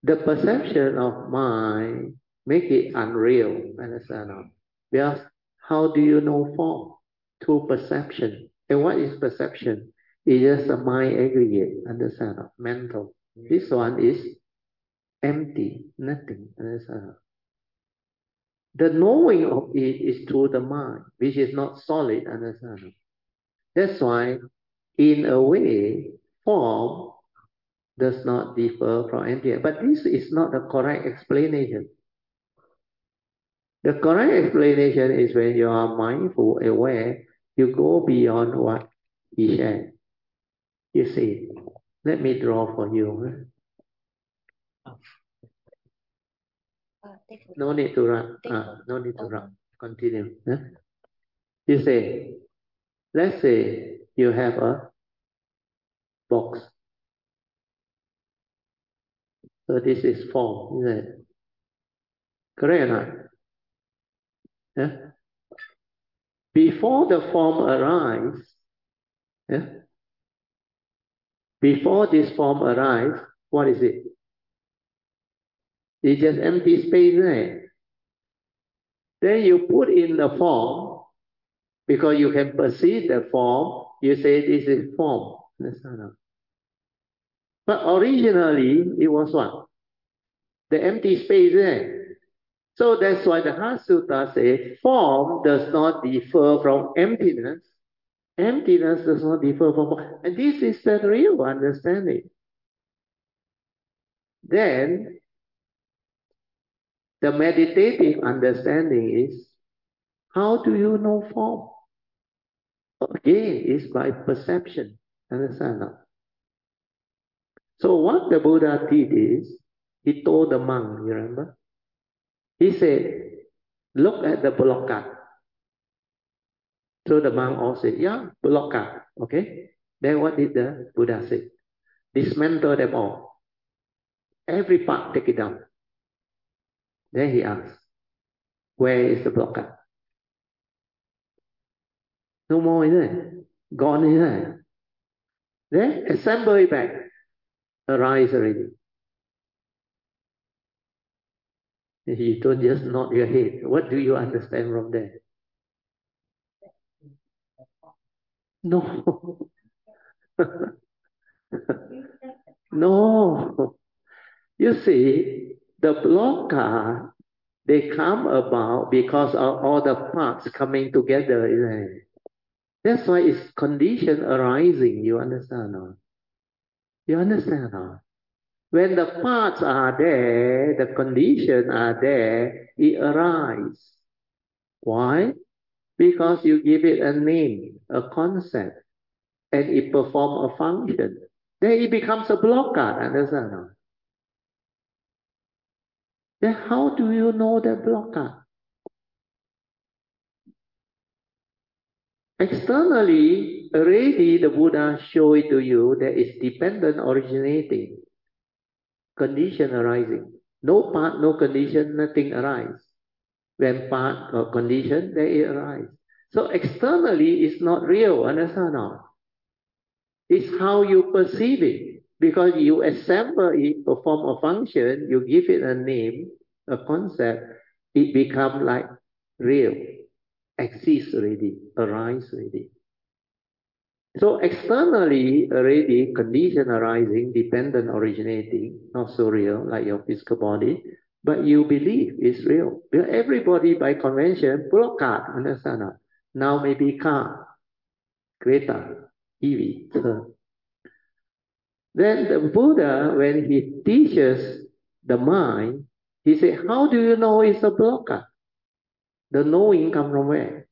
The perception of mind make it unreal, understand? Because how do you know form? Through perception. And what is perception? It's just a mind aggregate, understand? Mental. This one is empty, nothing, understand? The knowing of it is through the mind, which is not solid, understand? That's why, in a way, form does not differ from emptiness. But this is not the correct explanation. The correct explanation is when you are mindful, aware, you go beyond what he shared. You see, let me draw for you. No need to run. No need to run. Continue. You say, let's say you have a box. So this is form, isn't it? Correct or not? Yeah? Before the form arises, yeah? Before this form arises, what is it? It's just empty space, right? Then you put in the form, because you can perceive the form, you say this is form. But originally, it was what? The empty space there. So that's why the Heart Sutta says, form does not differ from emptiness. Emptiness does not differ from form. And this is the real understanding. Then, the meditative understanding is, how do you know form? Again, it's by perception. Understand? So what the Buddha did is, he told the monk, you remember? He said, look at the blockade. So the monk all said, yeah, blockade. Okay? Then what did the Buddha say? Dismantle them all. Every part, take it down. Then he asked, where is the blockade? No more, isn't it? Gone, isn't it? Then assemble it back. Arise already. You don't just nod your head. What do you understand from there? No. No. You see, the blockade, they come about because of all the parts coming together, isn't it? That's why it's condition arising. You understand now? You understand now? When the parts are there, the conditions are there, it arises. Why? Because you give it a name, a concept, and it performs a function. Then it becomes a blockade, understand now? Then how do you know that blockade? Externally, already the Buddha showed it to you that it's dependent originating, condition arising. No part, no condition, nothing arises. When part or condition, then it arises. So externally, it's not real, understand now? It's how you perceive it. Because you assemble it, perform a function, you give it a name, a concept, it becomes like real, exists already, arise already. So externally already condition arising, dependent originating, not so real like your physical body, but you believe it's real. Because everybody by convention, blockade, understand that? Now maybe car, Greta, EV, turn. Then the Buddha, when he teaches the mind, he said, how do you know it's a blockade? The knowing come from where?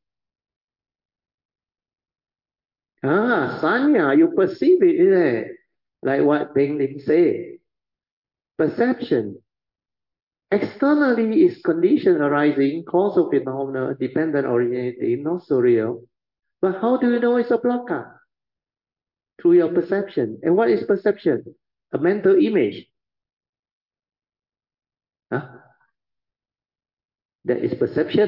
Sanya, you perceive it, isn't it? Like what Beng Lim said. Perception. Externally is condition arising, causal phenomena, dependent originating, not so real. But how do you know it's a blockade? Through your perception. And what is perception? A mental image. Huh? That is perception.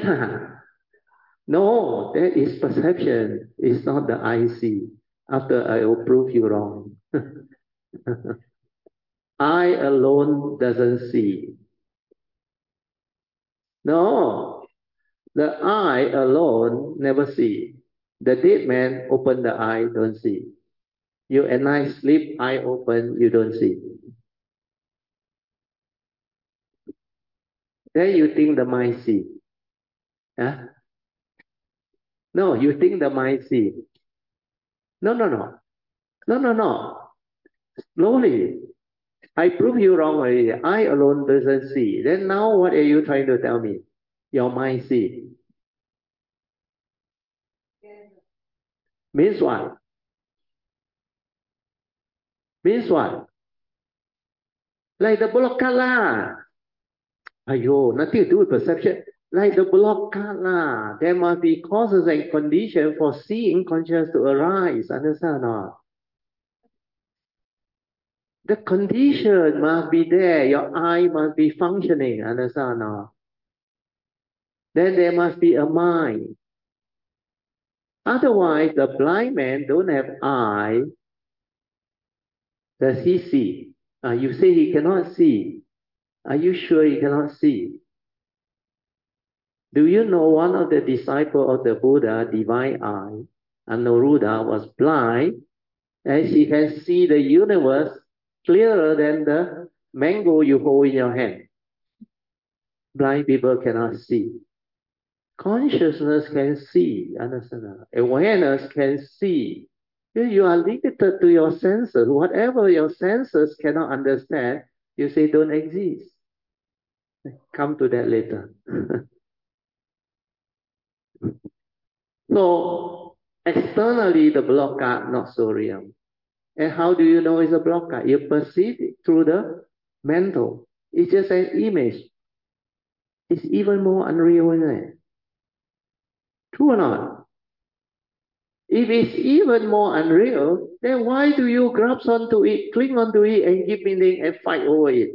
No, that is perception. It's not the I see. After I will prove you wrong. I alone doesn't see. No, the eye alone never see. The dead man open the eye, don't see. You at night sleep, eye open, you don't see. Then you think the mind see. Huh? No, you think the mind see. No, no, no. No, no, no. Slowly. I prove you wrong already. I alone doesn't see. Then now what are you trying to tell me? Your mind see. Means what? Means what? Like the block lah. Ayo, nothing to do with perception. Like the block lah. There must be causes and conditions for seeing consciousness to arise. Understand or not? The condition must be there. Your eye must be functioning. Understand or not? Then there must be a mind. Otherwise, the blind man don't have eye. Does he see? You say he cannot see. Are you sure he cannot see? Do you know one of the disciples of the Buddha, Divine Eye, Anuruddha, was blind, and she can see the universe clearer than the mango you hold in your hand. Blind people cannot see. Consciousness can see, understand? Awareness can see. You are limited to your senses. Whatever your senses cannot understand, you say don't exist. Come to that later. So, externally, the block are not so real. And how do you know it's a block? You perceive it through the mental. It's just an image. It's even more unreal, isn't it? True or not? If it's even more unreal, then why do you grasp onto it, cling onto it, and give meaning and fight over it?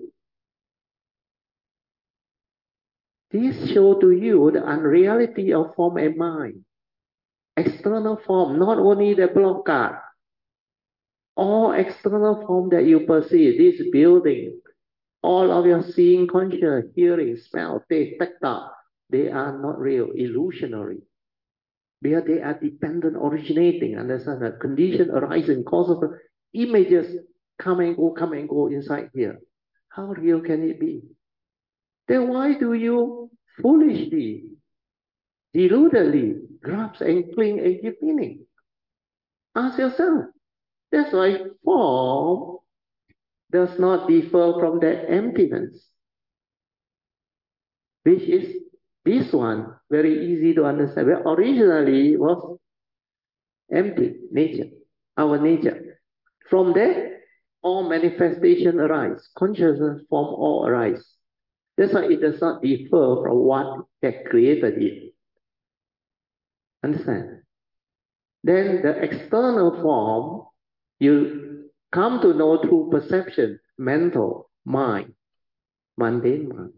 This shows to you the unreality of form and mind. External form, not only the block card. All external form that you perceive, this building, all of your seeing, conscious, hearing, smell, taste, tactile, they are not real, illusionary. Because they are dependent, originating, understand that condition arising, cause of images come and go inside here. How real can it be? Then why do you foolishly, deludedly grasp and cling and give meaning? Ask yourself. That's why form does not differ from that emptiness, which is this one, very easy to understand. Well, originally was empty nature, our nature. From there, all manifestation arise, consciousness form all arise. That's why it does not differ from what that created it. Understand? Then the external form, you come to know through perception, mental, mind, mundane mind.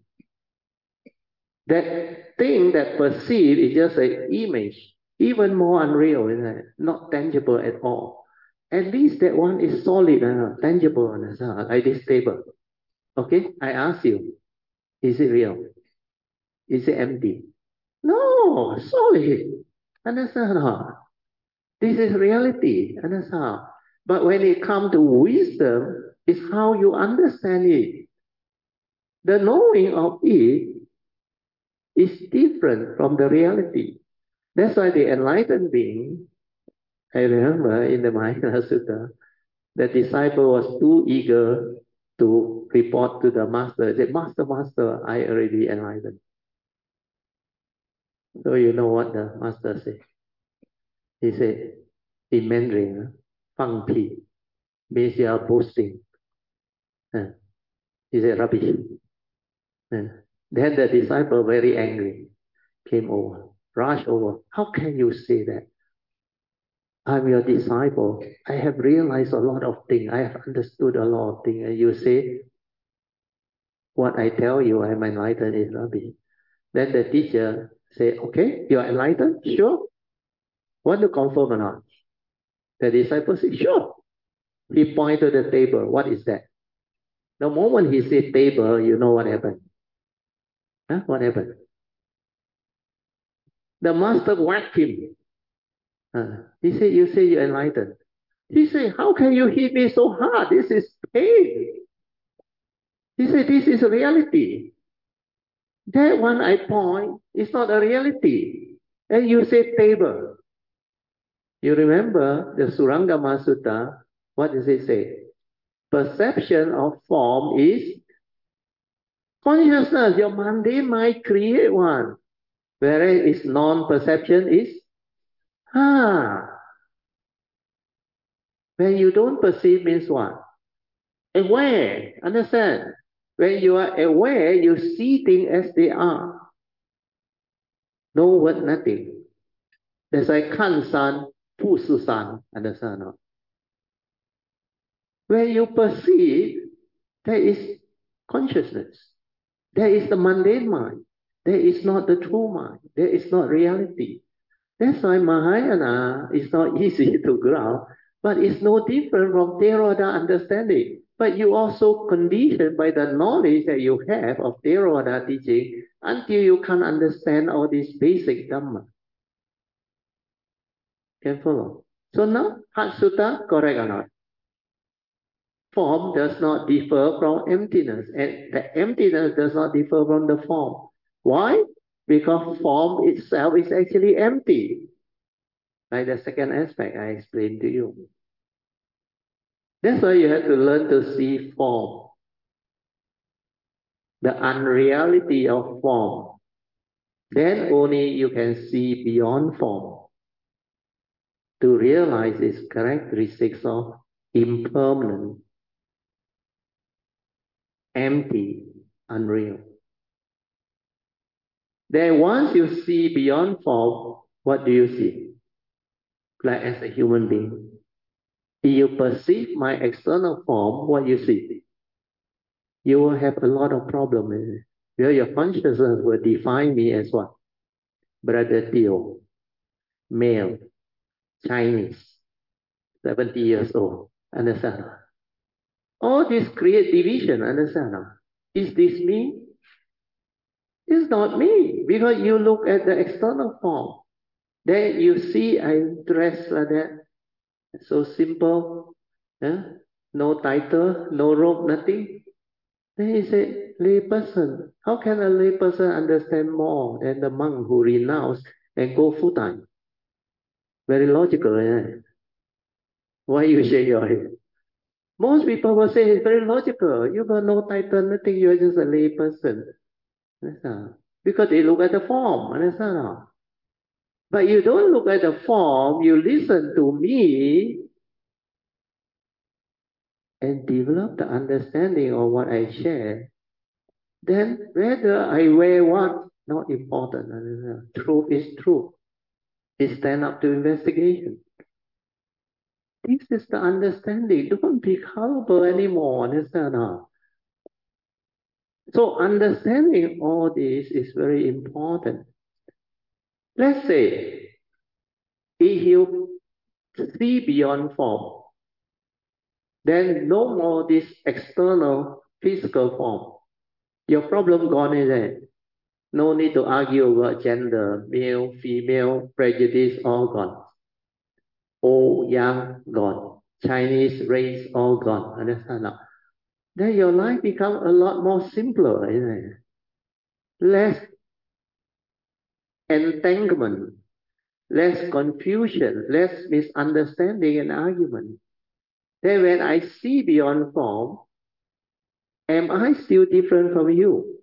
That thing that perceived is just an image, even more unreal, isn't it? Not tangible at all. At least that one is solid, tangible, like this table. Okay, I ask you, is it real? Is it empty? No, solid. Understand how? This is reality. Understand? But when it comes to wisdom, it's how you understand it. The knowing of it is different from the reality. That's why the enlightened being, I remember in the Mahayana Sutta, the disciple was too eager to report to the master. He said, Master, I already enlightened. So you know what the master said? He said, in Mandarin, Fang Pi, means you are boasting. He said, rubbish. Then the disciple, very angry, came over, rushed over. How can you say that? I'm your disciple. I have realized a lot of things. I have understood a lot of things. And you say, what I tell you, I'm enlightened is rubbish. Then the teacher say, okay, you're enlightened? Sure. Want to confirm or not? The disciple said, sure. He pointed to the table. What is that? The moment he said table, you know what happened? Huh? What happened? The master whacked him. He said, you say you're enlightened. He said, how can you hit me so hard? This is pain. He said, this is a reality. That one I point is not a reality. And you say table. You remember the Surangama Sutta? What does it say? Perception of form is consciousness. Your mundane mind create one. Whereas its non-perception is when you don't perceive means what? Aware. Understand? When you are aware, you see things as they are. No word, nothing. That's like kan san, pu su san. Understand? No? When you perceive, there is consciousness. There is the mundane mind. There is not the true mind. There is not reality. That's why Mahayana is not easy to grasp, but it's no different from Theravada understanding. But you also conditioned by the knowledge that you have of Theravada teaching until you can understand all these basic Dhamma. Can follow? So now, Heart Sutta, correct or not? Form does not differ from emptiness, and the emptiness does not differ from the form. Why? Because form itself is actually empty. Like the second aspect I explained to you. That's why you have to learn to see form. The unreality of form. Then only you can see beyond form. To realize its characteristics of impermanent, empty, unreal. Then once you see beyond form, what do you see? Like as a human being. If you perceive my external form, what you see? You will have a lot of problems. Where your consciousness will define me as what? Brother Theo, male, Chinese, 70 years old. Understand? All this create division. Understand? Is this me? It's not me. Because you look at the external form. Then you see I dress like that. So simple. No title, no robe, nothing. Then he said, lay person. How can a lay person understand more than the monk who renounce and go full time? Very logical, eh? Why you shake your head? Most people will say it's very logical. You got no title, nothing. You're just a lay person. Understand? Because they look at the form. Understand? But you don't look at the form. You listen to me and develop the understanding of what I share. Then whether I wear what, not important. Understand? Truth is truth. It stand up to investigation. This is the understanding. Don't be culpable anymore. Understand? So understanding all this is very important. Let's say, if you see beyond form, then no more this external physical form. Your problem gone is there. No need to argue about gender, male, female, prejudice, all gone. Old, young, gone. Chinese race, all gone. Understand now? Then your life becomes a lot more simpler, isn't it? Less entanglement, less confusion, less misunderstanding and argument. Then when I see beyond form, am I still different from you?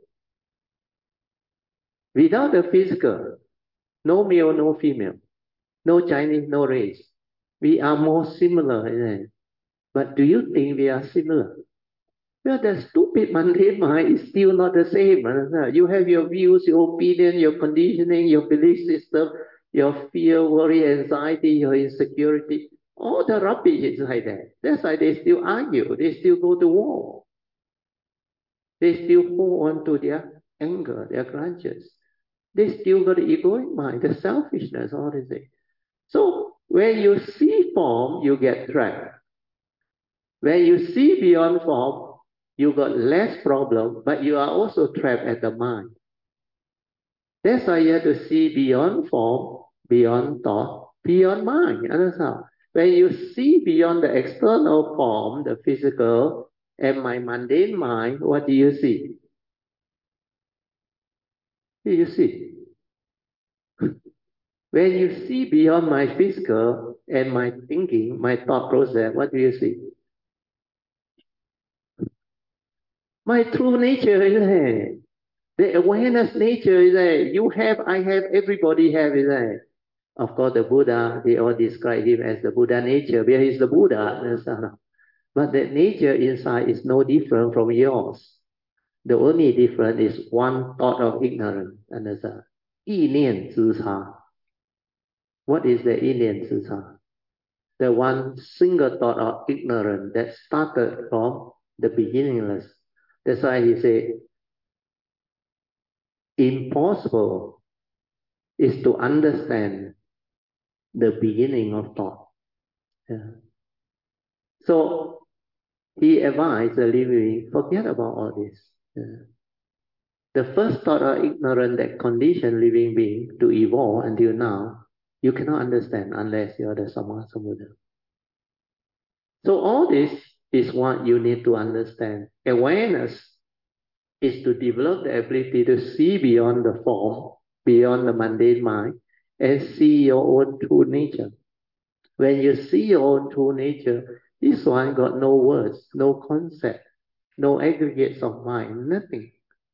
Without the physical, no male, no female, no Chinese, no race. We are more similar, isn't it? But do you think we are similar? Well, the stupid mundane mind is still not the same. You have your views, your opinion, your conditioning, your belief system, your fear, worry, anxiety, your insecurity. All the rubbish is like that. That's why they still argue. They still go to war. They still hold on to their anger, their grudges. They still got the egoic mind, the selfishness, all this thing. So when you see form, you get trapped. When you see beyond form, you got less problem, but you are also trapped at the mind. That's why you have to see beyond form, beyond thought, beyond mind. Understand? When you see beyond the external form, the physical, and my mundane mind, what do you see? What do you see? When you see beyond my physical and my thinking, my thought process, what do you see? My true nature is there. The awareness nature is there. You have, I have, everybody have is there. Of course, the Buddha, they all describe him as the Buddha nature, because he's the Buddha. But the nature inside is no different from yours. The only difference is one thought of ignorance. Understand? 意念之差. What is the 意念之差? The one single thought of ignorance that started from the beginningless. That's why he said, impossible is to understand the beginning of thought. Yeah. So he advised the living, forget about all this. Yeah. The first thought of ignorance that conditioned living being to evolve until now, you cannot understand unless you are the Sammasambuddha. So all this is what you need to understand. Awareness is to develop the ability to see beyond the form, beyond the mundane mind, and see your own true nature. When you see your own true nature, this one got no words, no concept, no aggregates of mind, nothing.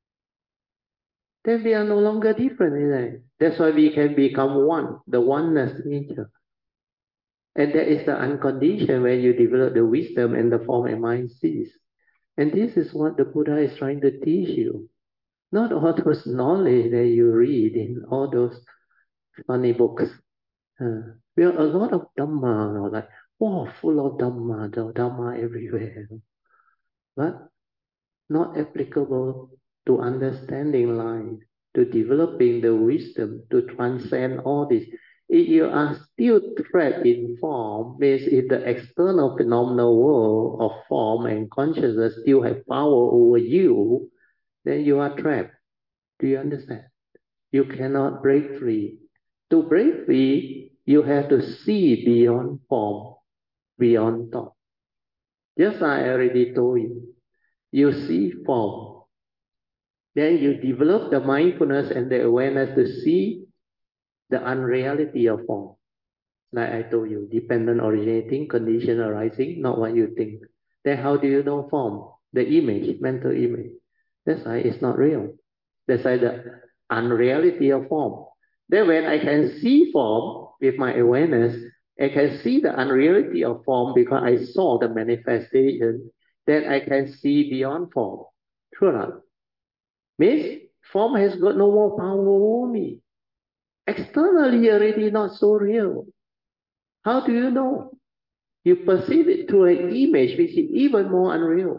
Then we are no longer different, isn't it? That's why we can become one, the oneness nature. And that is the unconditioned when you develop the wisdom and the form and mind cease. And this is what the Buddha is trying to teach you. Not all those knowledge that you read in all those funny books. We have a lot of Dhamma, like, wow, full of Dhamma, the Dhamma everywhere. But not applicable to understanding life, to developing the wisdom, to transcend all this. If you are still trapped in form, means if the external phenomenal world of form and consciousness still have power over you, then you are trapped. Do you understand? You cannot break free. To break free, you have to see beyond form, beyond thought. Just I already told you, you see form. Then you develop the mindfulness and the awareness to see the unreality of form. Like I told you, dependent originating, condition arising, not what you think. Then how do you know form? The image, mental image. That's why it's not real. That's why the unreality of form. Then when I can see form with my awareness, I can see the unreality of form because I saw the manifestation, then I can see beyond form. True or not? Means form has got no more power over me. Externally already not so real. How do you know? You perceive it through an image which is even more unreal.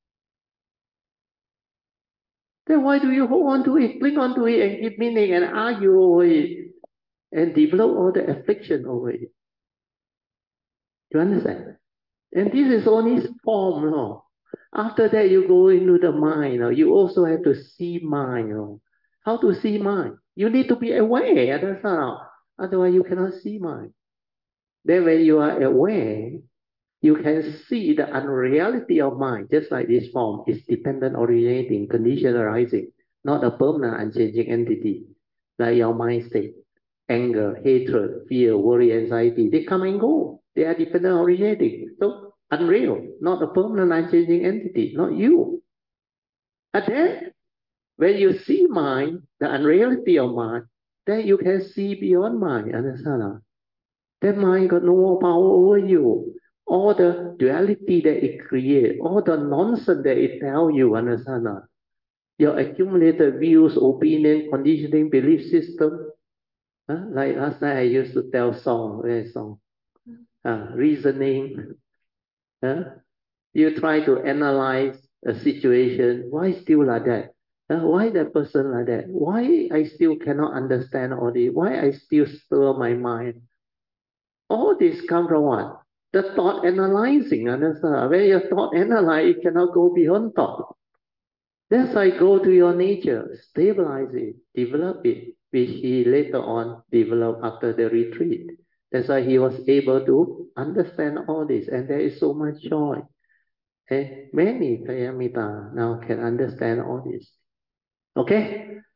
Then why do you hold on to it, cling on to it and give meaning and argue over it and develop all the affliction over it? You understand? And this is only form. No? After that, you go into the mind. No? You also have to see mind. No? How to see mind? You need to be aware. That's how. Otherwise, you cannot see mind. Then when you are aware, you can see the unreality of mind, just like this form is dependent originating, condition arising, not a permanent unchanging entity, like your mind state. Anger, hatred, fear, worry, anxiety, they come and go. They are dependent originating. So unreal, not a permanent unchanging entity, not you. And then when you see mind, the unreality of mind, then you can see beyond mind. Understand? That mind got no more power over you. All the duality that it creates, all the nonsense that it tells you, understand? Your accumulated views, opinion, conditioning, belief system. Like last night I used to tell song, reasoning. You try to analyze a situation. Why still like that? Why that person like that? Why I still cannot understand all this? Why I still stir my mind? All this come from what? the thought analyzing, understand? When your thought analyze, it cannot go beyond thought. That's why go to your nature, stabilize it, develop it, which he later on developed after the retreat. That's why he was able to understand all this, and there is so much joy. And many Kayamita now can understand all this. Okay?